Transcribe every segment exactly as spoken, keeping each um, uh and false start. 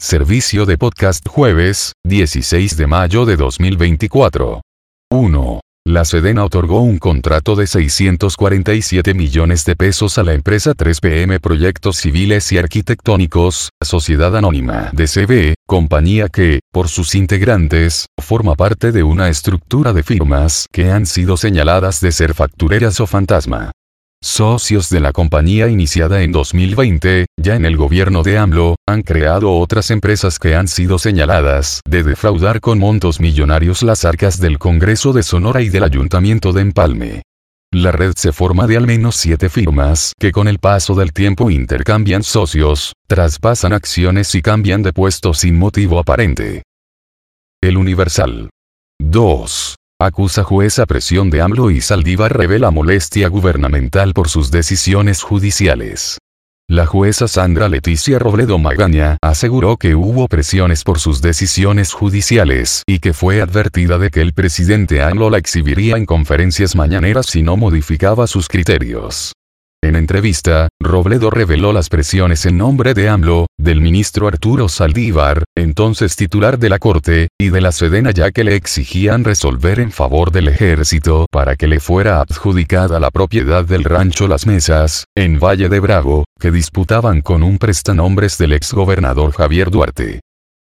Servicio de podcast jueves, dieciséis de mayo de dos mil veinticuatro. uno. La Sedena otorgó un contrato de seiscientos cuarenta y siete millones de pesos a la empresa tres P M Proyectos Civiles y Arquitectónicos, Sociedad Anónima D C B, compañía que, por sus integrantes, forma parte de una estructura de firmas que han sido señaladas de ser factureras o fantasma. Socios de la compañía iniciada en dos mil veinte, ya en el gobierno de AMLO, han creado otras empresas que han sido señaladas de defraudar con montos millonarios las arcas del Congreso de Sonora y del Ayuntamiento de Empalme. La red se forma de al menos siete firmas que con el paso del tiempo intercambian socios, traspasan acciones y cambian de puesto sin motivo aparente. El Universal. dos. Acusa juez a presión de AMLO y Saldívar revela molestia gubernamental por sus decisiones judiciales. La jueza Sandra Leticia Robledo Magaña aseguró que hubo presiones por sus decisiones judiciales y que fue advertida de que el presidente AMLO la exhibiría en conferencias mañaneras si no modificaba sus criterios. En entrevista, Robledo reveló las presiones en nombre de AMLO, del ministro Arturo Saldívar, entonces titular de la Corte, y de la Sedena, ya que le exigían resolver en favor del ejército para que le fuera adjudicada la propiedad del rancho Las Mesas, en Valle de Bravo, que disputaban con un prestanombres del exgobernador Javier Duarte.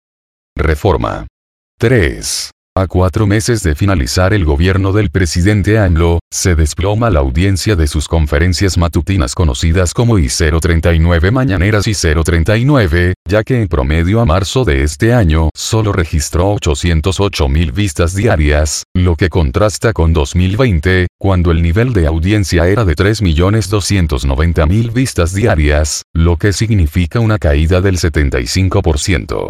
Reforma. tres. A cuatro meses de finalizar el gobierno del presidente AMLO, se desploma la audiencia de sus conferencias matutinas conocidas como I cero treinta y nueve Mañaneras I cero treinta y nueve, ya que en promedio a marzo de este año solo registró ochocientas ocho mil vistas diarias, lo que contrasta con dos mil veinte, cuando el nivel de audiencia era de tres millones doscientas noventa mil vistas diarias, lo que significa una caída del setenta y cinco por ciento.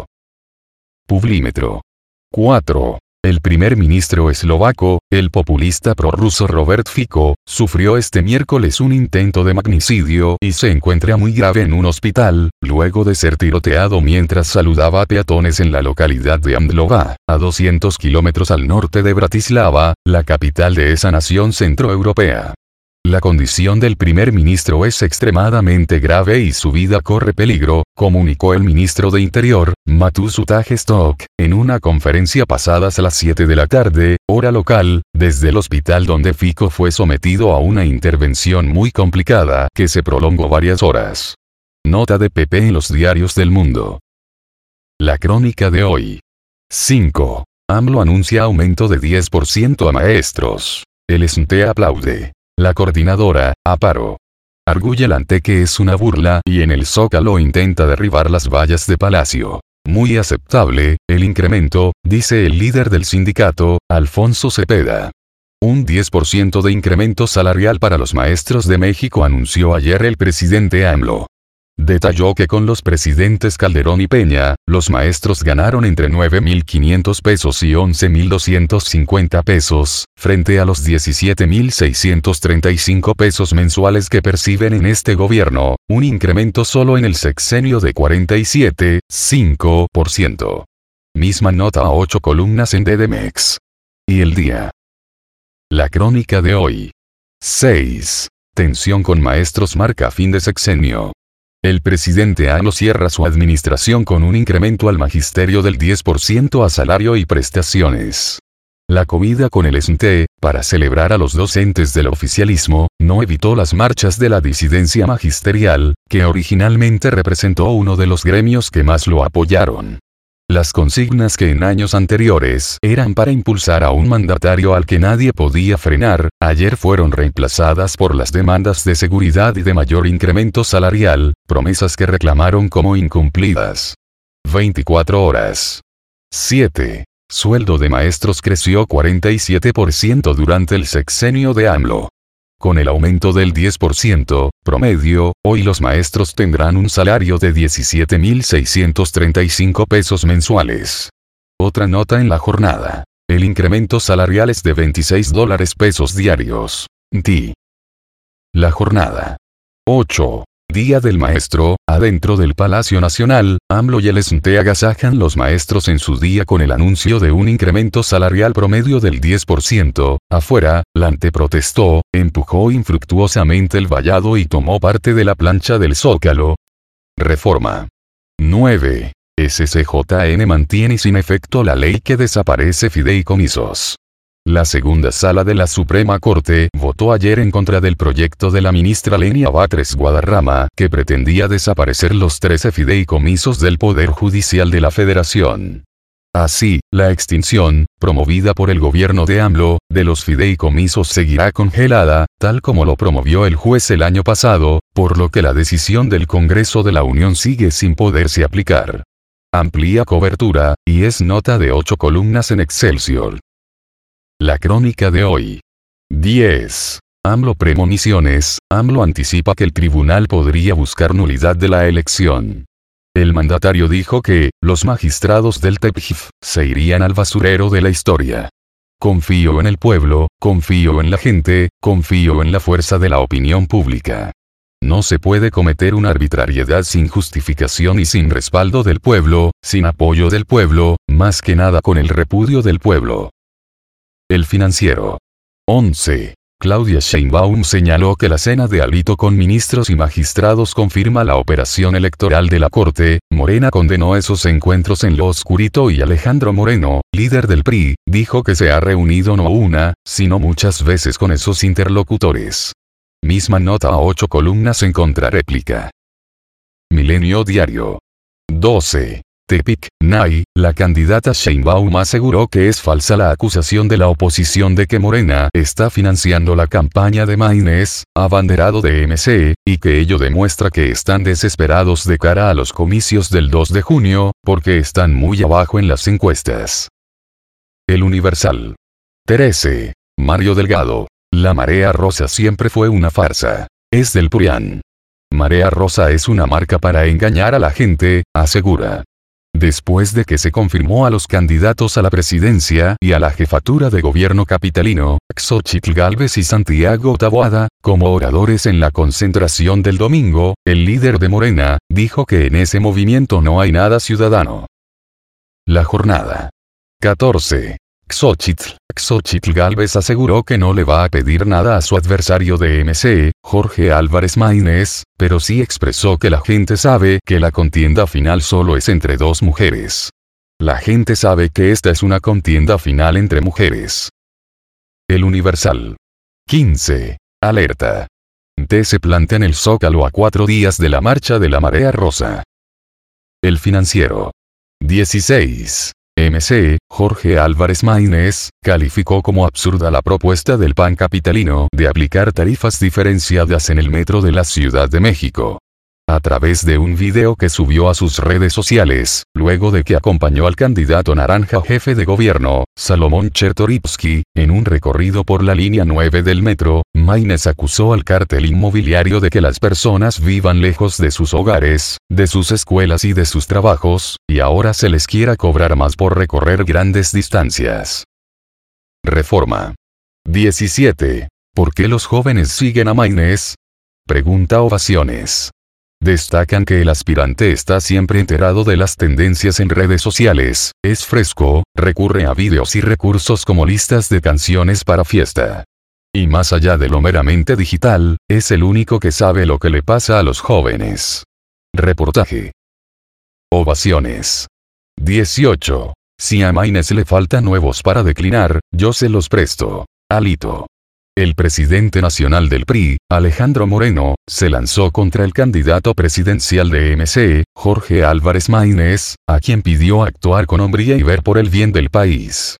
Publímetro. cuatro. El primer ministro eslovaco, el populista prorruso Robert Fico, sufrió este miércoles un intento de magnicidio y se encuentra muy grave en un hospital, luego de ser tiroteado mientras saludaba a peatones en la localidad de Amdlova, a doscientos kilómetros al norte de Bratislava, la capital de esa nación centroeuropea. La condición del primer ministro es extremadamente grave y su vida corre peligro, comunicó el ministro de Interior, Mateusz Utajestok, en una conferencia pasadas a las siete de la tarde, hora local, desde el hospital donde Fico fue sometido a una intervención muy complicada que se prolongó varias horas. Nota de P P en los diarios del mundo. La crónica de hoy. cinco. AMLO anuncia aumento de diez por ciento a maestros. El S N T E aplaude. La coordinadora, Aparo, arguye el ante que es una burla y en el Zócalo intenta derribar las vallas de Palacio. Muy aceptable, el incremento, dice el líder del sindicato, Alfonso Cepeda. Un diez por ciento de incremento salarial para los maestros de México anunció ayer el presidente AMLO. Detalló que con los presidentes Calderón y Peña, los maestros ganaron entre nueve mil quinientos pesos y once mil doscientos cincuenta pesos, frente a los diecisiete mil seiscientos treinta y cinco pesos mensuales que perciben en este gobierno, un incremento solo en el sexenio de cuarenta y siete punto cinco por ciento. Misma nota a ocho columnas en D D M X. Y el día. La crónica de hoy. seis. Tensión con maestros marca fin de sexenio. El presidente AMLO cierra su administración con un incremento al magisterio del diez por ciento a salario y prestaciones. La comida con el S N T E, para celebrar a los docentes del oficialismo, no evitó las marchas de la disidencia magisterial, que originalmente representó uno de los gremios que más lo apoyaron. Las consignas que en años anteriores eran para impulsar a un mandatario al que nadie podía frenar, ayer fueron reemplazadas por las demandas de seguridad y de mayor incremento salarial, promesas que reclamaron como incumplidas. veinticuatro horas. siete. Sueldo de maestros creció cuarenta y siete por ciento durante el sexenio de AMLO. Con el aumento del diez por ciento, promedio, hoy los maestros tendrán un salario de diecisiete mil seiscientos treinta y cinco pesos mensuales. Otra nota en la jornada. El incremento salarial es de veintiséis dólares pesos diarios. D. La jornada. ocho. Día del Maestro, adentro del Palacio Nacional, AMLO y el S N T E agasajan los maestros en su día con el anuncio de un incremento salarial promedio del diez por ciento, afuera, la ante protestó, empujó infructuosamente el vallado y tomó parte de la plancha del Zócalo. Reforma. nueve. S C J N mantiene sin efecto la ley que desaparece fideicomisos. La segunda sala de la Suprema Corte votó ayer en contra del proyecto de la ministra Lenia Batres Guadarrama, que pretendía desaparecer los trece fideicomisos del Poder Judicial de la Federación. Así, la extinción, promovida por el gobierno de AMLO, de los fideicomisos seguirá congelada, tal como lo promovió el juez el año pasado, por lo que la decisión del Congreso de la Unión sigue sin poderse aplicar. Amplía cobertura, y es nota de ocho columnas en Excelsior. La crónica de hoy. diez. AMLO premoniciones. AMLO anticipa que el tribunal podría buscar nulidad de la elección. El mandatario dijo que, los magistrados del T P J F, se irían al basurero de la historia. Confío en el pueblo, confío en la gente, confío en la fuerza de la opinión pública. No se puede cometer una arbitrariedad sin justificación y sin respaldo del pueblo, sin apoyo del pueblo, más que nada con el repudio del pueblo. El Financiero. once. Claudia Sheinbaum señaló que la cena de Alito con ministros y magistrados confirma la operación electoral de la Corte. Morena condenó esos encuentros en lo oscurito y Alejandro Moreno, líder del P R I, dijo que se ha reunido no una, sino muchas veces con esos interlocutores. Misma nota a ocho columnas en contrarréplica. Milenio Diario. doce. Tepic, Nay, la candidata Sheinbaum aseguró que es falsa la acusación de la oposición de que Morena está financiando la campaña de Maynes, abanderado de M C, y que ello demuestra que están desesperados de cara a los comicios del dos de junio, porque están muy abajo en las encuestas. El Universal. trece. Mario Delgado. La marea rosa siempre fue una farsa. Es del PRIAN. Marea rosa es una marca para engañar a la gente, asegura. Después de que se confirmó a los candidatos a la presidencia y a la jefatura de gobierno capitalino, Xóchitl Gálvez y Santiago Taboada, como oradores en la concentración del domingo, el líder de Morena, dijo que en ese movimiento no hay nada ciudadano. La jornada. catorce. Xóchitl. Xóchitl Gálvez aseguró que no le va a pedir nada a su adversario de M C, Jorge Álvarez Maínez, pero sí expresó que la gente sabe que la contienda final solo es entre dos mujeres. La gente sabe que esta es una contienda final entre mujeres. El Universal. quince. Alerta. T se plantea en el Zócalo a cuatro días de la marcha de la marea rosa. El Financiero. dieciséis. M C, Jorge Álvarez Maínez, calificó como absurda la propuesta del P A N capitalino de aplicar tarifas diferenciadas en el metro de la Ciudad de México. A través de un video que subió a sus redes sociales, luego de que acompañó al candidato naranja jefe de gobierno, Salomón Chertorivsky, en un recorrido por la línea nueve del metro, Maínez acusó al cártel inmobiliario de que las personas vivan lejos de sus hogares, de sus escuelas y de sus trabajos, y ahora se les quiera cobrar más por recorrer grandes distancias. Reforma. diecisiete. ¿Por qué los jóvenes siguen a Maínez? Pregunta Ovaciones. Destacan que el aspirante está siempre enterado de las tendencias en redes sociales, es fresco, recurre a videos y recursos como listas de canciones para fiesta. Y más allá de lo meramente digital, es el único que sabe lo que le pasa a los jóvenes. Reportaje. Ovaciones. dieciocho. Si a Maínez le faltan nuevos para declinar, yo se los presto. Alito. El presidente nacional del P R I, Alejandro Moreno, se lanzó contra el candidato presidencial de M C, Jorge Álvarez Maínez, a quien pidió actuar con hombría y ver por el bien del país.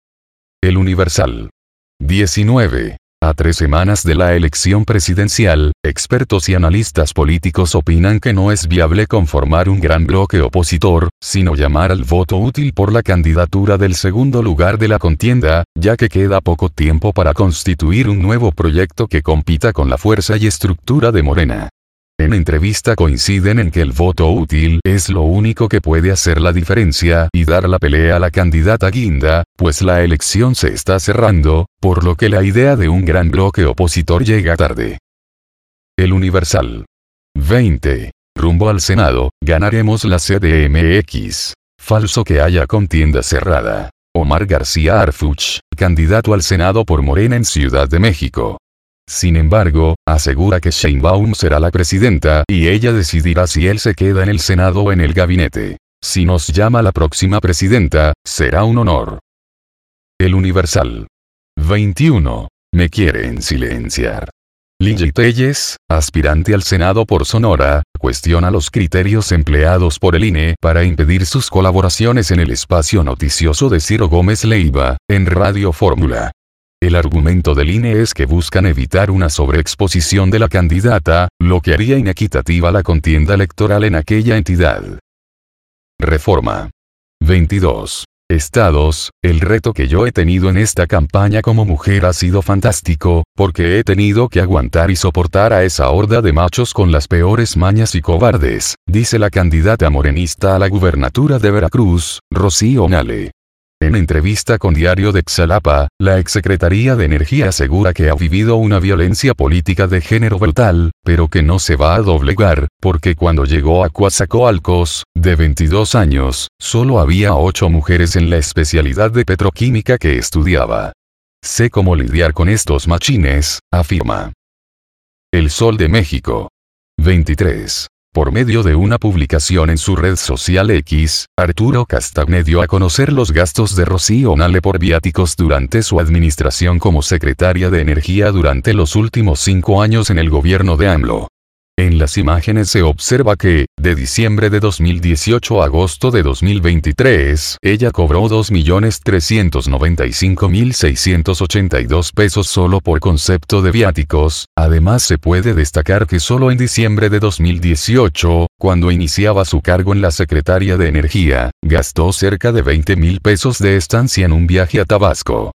El Universal. diecinueve. A tres semanas de la elección presidencial, expertos y analistas políticos opinan que no es viable conformar un gran bloque opositor, sino llamar al voto útil por la candidatura del segundo lugar de la contienda, ya que queda poco tiempo para constituir un nuevo proyecto que compita con la fuerza y estructura de Morena. En entrevista coinciden en que el voto útil es lo único que puede hacer la diferencia y dar la pelea a la candidata guinda, pues la elección se está cerrando, por lo que la idea de un gran bloque opositor llega tarde. El Universal. veinte. Rumbo al Senado, ganaremos la C D M X. Falso que haya contienda cerrada. Omar García Harfuch, candidato al Senado por Morena en Ciudad de México. Sin embargo, asegura que Sheinbaum será la presidenta y ella decidirá si él se queda en el Senado o en el gabinete. Si nos llama la próxima presidenta, será un honor. El Universal. veintiuno. Me quieren silenciar. Lili Telles, aspirante al Senado por Sonora, cuestiona los criterios empleados por el I N E para impedir sus colaboraciones en el espacio noticioso de Ciro Gómez Leiva, en Radio Fórmula. El argumento del I N E es que buscan evitar una sobreexposición de la candidata, lo que haría inequitativa la contienda electoral en aquella entidad. Reforma. veintidós. Estados, el reto que yo he tenido en esta campaña como mujer ha sido fantástico, porque he tenido que aguantar y soportar a esa horda de machos con las peores mañas y cobardes, dice la candidata morenista a la gubernatura de Veracruz, Rocío Nale. En entrevista con Diario de Xalapa, la exsecretaría de Energía asegura que ha vivido una violencia política de género brutal, pero que no se va a doblegar, porque cuando llegó a Coatzacoalcos, de veintidós años, solo había ocho mujeres en la especialidad de petroquímica que estudiaba. Sé cómo lidiar con estos machines, afirma. El Sol de México. veintitrés. Por medio de una publicación en su red social X, Arturo Castagne dio a conocer los gastos de Rocío Nale por viáticos durante su administración como secretaria de Energía durante los últimos cinco años en el gobierno de AMLO. En las imágenes se observa que, de diciembre de dos mil dieciocho a agosto de dos mil veintitrés, ella cobró dos millones trescientos noventa y cinco mil seiscientos ochenta y dos pesos solo por concepto de viáticos. Además se puede destacar que solo en diciembre de dos mil dieciocho, cuando iniciaba su cargo en la Secretaría de Energía, gastó cerca de veinte mil pesos de estancia en un viaje a Tabasco.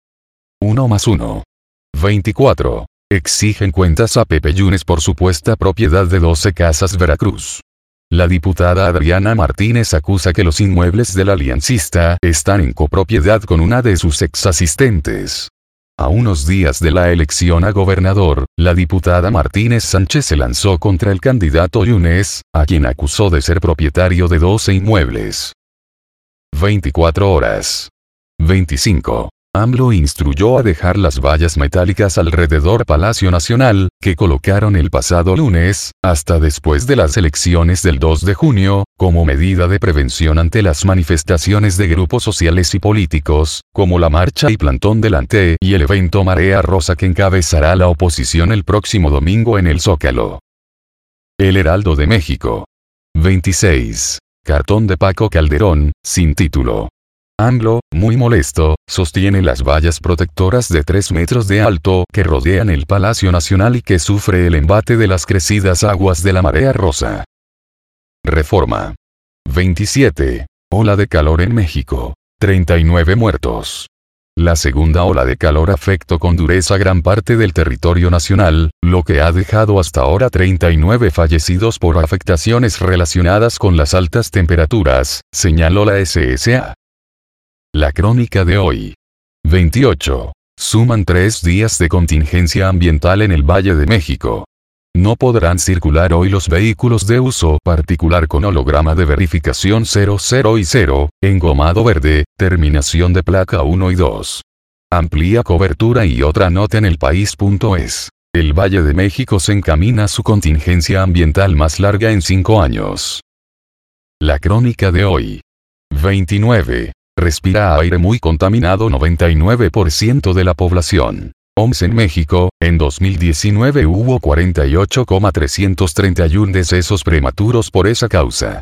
uno más uno. veinticuatro. Exigen cuentas a Pepe Yunes por supuesta propiedad de doce casas Veracruz. La diputada Adriana Martínez acusa que los inmuebles del aliancista están en copropiedad con una de sus exasistentes. A unos días de la elección a gobernador, la diputada Martínez Sánchez se lanzó contra el candidato Yunes, a quien acusó de ser propietario de doce inmuebles. veinticuatro horas. veinticinco. AMLO instruyó a dejar las vallas metálicas alrededor Palacio Nacional, que colocaron el pasado lunes, hasta después de las elecciones del dos de junio, como medida de prevención ante las manifestaciones de grupos sociales y políticos, como la marcha y plantón delante y el evento Marea Rosa que encabezará la oposición el próximo domingo en el Zócalo. El Heraldo de México. veintiséis. Cartón de Paco Calderón, sin título. AMLO, muy molesto, sostiene las vallas protectoras de tres metros de alto que rodean el Palacio Nacional y que sufre el embate de las crecidas aguas de la Marea Rosa. Reforma. veintisiete. Ola de calor en México. treinta y nueve muertos. La segunda ola de calor afectó con dureza gran parte del territorio nacional, lo que ha dejado hasta ahora treinta y nueve fallecidos por afectaciones relacionadas con las altas temperaturas, señaló la S S A. La crónica de hoy. veintiocho. Suman tres días de contingencia ambiental en el Valle de México. No podrán circular hoy los vehículos de uso particular con holograma de verificación cero cero y cero, engomado verde, terminación de placa uno y dos. Amplía cobertura y otra nota en elpaís.es. El Valle de México se encamina a su contingencia ambiental más larga en cinco años. La crónica de hoy. veintinueve. Respira aire muy contaminado noventa y nueve por ciento de la población. O M S en México, en dos mil diecinueve hubo cuarenta y ocho mil trescientos treinta y uno decesos prematuros por esa causa.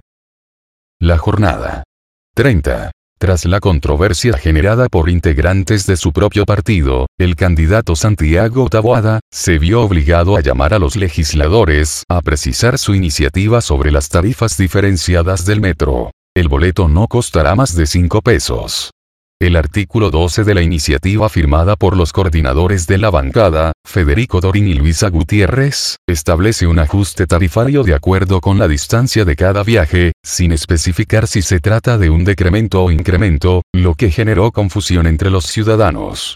La jornada. treinta. Tras la controversia generada por integrantes de su propio partido, el candidato Santiago Taboada se vio obligado a llamar a los legisladores a precisar su iniciativa sobre las tarifas diferenciadas del metro. El boleto no costará más de cinco pesos. El artículo doce de la iniciativa firmada por los coordinadores de la bancada, Federico Dorin y Luisa Gutiérrez, establece un ajuste tarifario de acuerdo con la distancia de cada viaje, sin especificar si se trata de un decremento o incremento, lo que generó confusión entre los ciudadanos.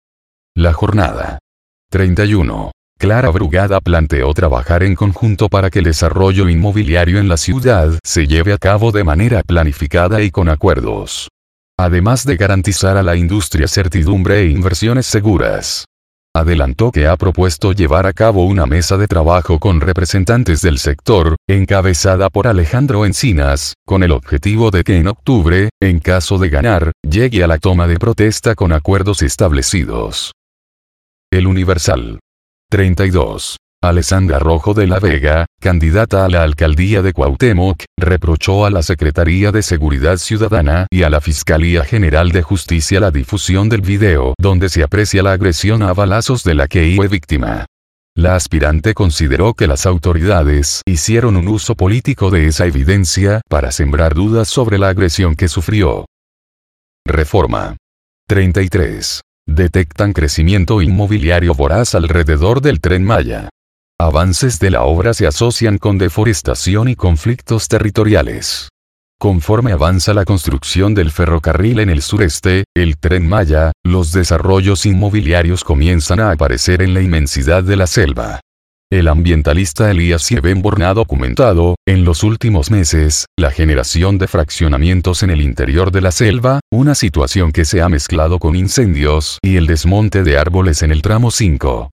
La jornada. treinta y uno. Clara Brugada planteó trabajar en conjunto para que el desarrollo inmobiliario en la ciudad se lleve a cabo de manera planificada y con acuerdos. Además de garantizar a la industria certidumbre e inversiones seguras. adelantó que ha propuesto llevar a cabo una mesa de trabajo con representantes del sector, encabezada por Alejandro Encinas, con el objetivo de que en octubre, en caso de ganar, llegue a la toma de protesta con acuerdos establecidos. El Universal. treinta y dos. Alessandra Rojo de la Vega, candidata a la alcaldía de Cuauhtémoc, reprochó a la Secretaría de Seguridad Ciudadana y a la Fiscalía General de Justicia la difusión del video donde se aprecia la agresión a balazos de la que fue víctima. La aspirante consideró que las autoridades hicieron un uso político de esa evidencia para sembrar dudas sobre la agresión que sufrió. Reforma. treinta y tres. Detectan crecimiento inmobiliario voraz alrededor del Tren Maya. Avances de la obra se asocian con deforestación y conflictos territoriales. Conforme avanza la construcción del ferrocarril en el sureste, el Tren Maya, los desarrollos inmobiliarios comienzan a aparecer en la inmensidad de la selva. El ambientalista Elías Siebenborn ha documentado, en los últimos meses, la generación de fraccionamientos en el interior de la selva, una situación que se ha mezclado con incendios y el desmonte de árboles en el tramo cinco.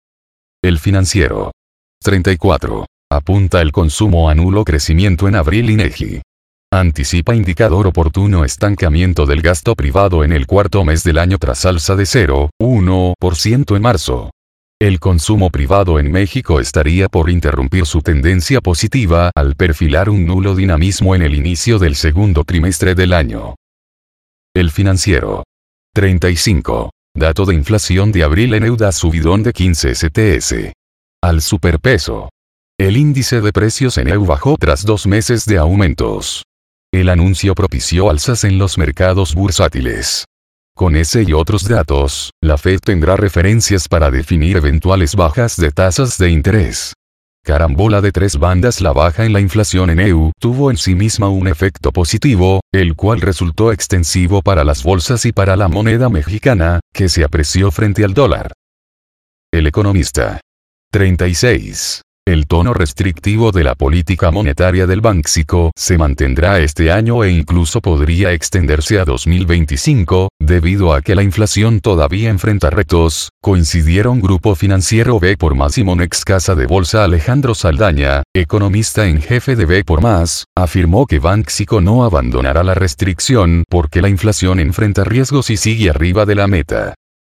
El Financiero. treinta y cuatro. Apunta el consumo a nulo crecimiento en abril. INEGI. Anticipa indicador oportuno estancamiento del gasto privado en el cuarto mes del año tras alza de cero punto uno por ciento en marzo. El consumo privado en México estaría por interrumpir su tendencia positiva al perfilar un nulo dinamismo en el inicio del segundo trimestre del año. El Financiero. treinta y cinco. Dato de inflación de abril en E U da subidón de quince S T S. Al superpeso. El índice de precios en E U bajó tras dos meses de aumentos. El anuncio propició alzas en los mercados bursátiles. Con ese y otros datos, la Fed tendrá referencias para definir eventuales bajas de tasas de interés. Carambola de tres bandas. La baja en la inflación en E U tuvo en sí misma un efecto positivo, el cual resultó extensivo para las bolsas y para la moneda mexicana, que se apreció frente al dólar. El Economista. treinta y seis. El tono restrictivo de la política monetaria del Banxico se mantendrá este año e incluso podría extenderse a dos mil veinticinco, debido a que la inflación todavía enfrenta retos, coincidieron Grupo Financiero B por Más y Monex. Casa de Bolsa. Alejandro Saldaña, economista en jefe de B por Más, afirmó que Banxico no abandonará la restricción porque la inflación enfrenta riesgos y sigue arriba de la meta.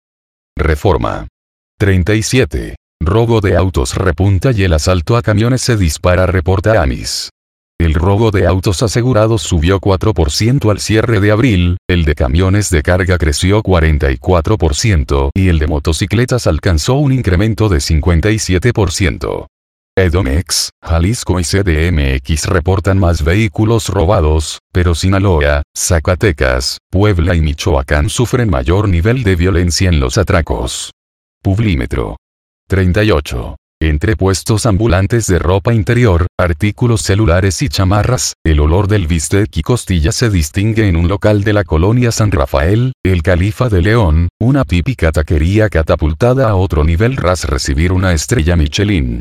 Reforma. treinta y siete. Robo de autos repunta y el asalto a camiones se dispara. Reporta AMIS. El robo de autos asegurados subió cuatro por ciento al cierre de abril, el de camiones de carga creció cuarenta y cuatro por ciento y el de motocicletas alcanzó un incremento de cincuenta y siete por ciento. Edomex, Jalisco y C D M X reportan más vehículos robados, pero Sinaloa, Zacatecas, Puebla y Michoacán sufren mayor nivel de violencia en los atracos. Publímetro. treinta y ocho. Entre puestos ambulantes de ropa interior, artículos celulares y chamarras, el olor del bistec y costilla se distingue en un local de la colonia San Rafael, el Califa de León, una típica taquería catapultada a otro nivel tras recibir una estrella Michelin.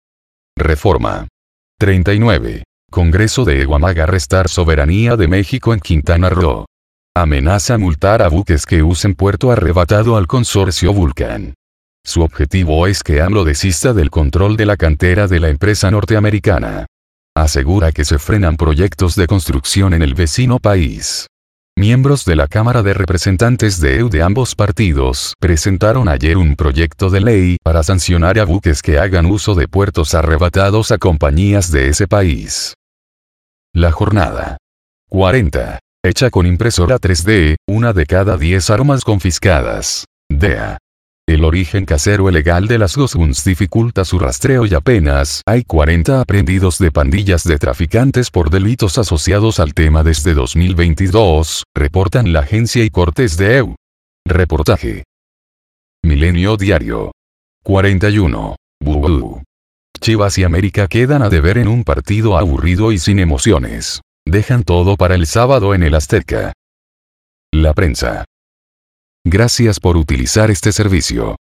Reforma. treinta y nueve. Congreso de Eguamaga restar soberanía de México en Quintana Roo. Amenaza multar a buques que usen puerto arrebatado al consorcio Vulcan. Su objetivo es que AMLO desista del control de la cantera de la empresa norteamericana. Asegura que se frenan proyectos de construcción en el vecino país. Miembros de la Cámara de Representantes de E U de ambos partidos presentaron ayer un proyecto de ley para sancionar a buques que hagan uso de puertos arrebatados a compañías de ese país. La jornada. cuarenta. Hecha con impresora tres D, una de cada diez armas confiscadas. D E A. El origen casero ilegal de las Gosguns dificulta su rastreo y apenas hay cuarenta aprehendidos de pandillas de traficantes por delitos asociados al tema desde dos mil veintidós, reportan la agencia y cortes de E U. Reportaje. Milenio Diario. cuarenta y uno. Bubú. Chivas y América quedan a deber en un partido aburrido y sin emociones. Dejan todo para el sábado en el Azteca. La Prensa. Gracias por utilizar este servicio.